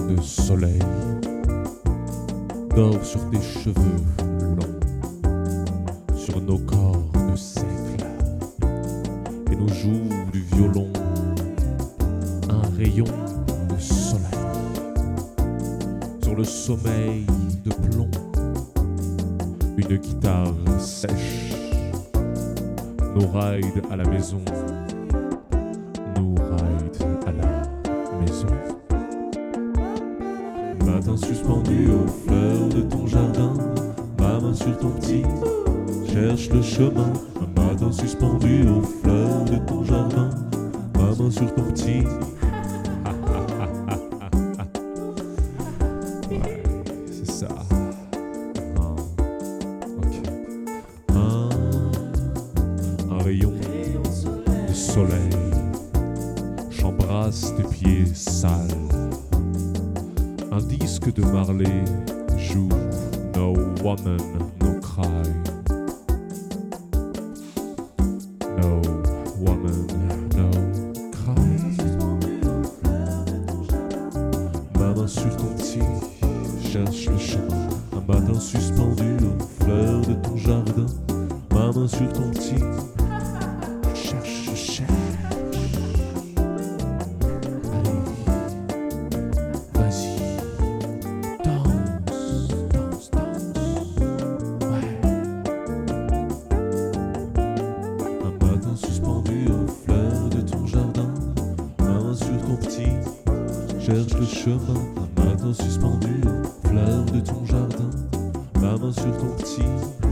de soleil dort sur tes cheveux longs, sur nos corps de seigle, et nous joue du violon un rayon de soleil sur le sommeil de plomb, une guitare sèche, nos rides à la maison, nos rides à la maison. Matin suspendu aux fleurs de ton jardin, ma main sur ton petit cherche le chemin. Un matin suspendu aux fleurs de ton jardin, ma main sur ton petit. Ouais, c'est ça. Ok. Un rayon de soleil, j'embrasse tes pieds sales. Un disque de Marley joue No Woman, No Cry. No Woman, No Cry. Ma main sur ton petit cherche le chemin. Un matin suspendu aux fleurs de ton jardin. Ma main sur ton petit cherche, cherche. Suspendu aux fleurs de ton jardin, ma main sur ton petit cherche le chemin. Un matin suspendu aux fleurs de ton jardin, ma main sur ton petit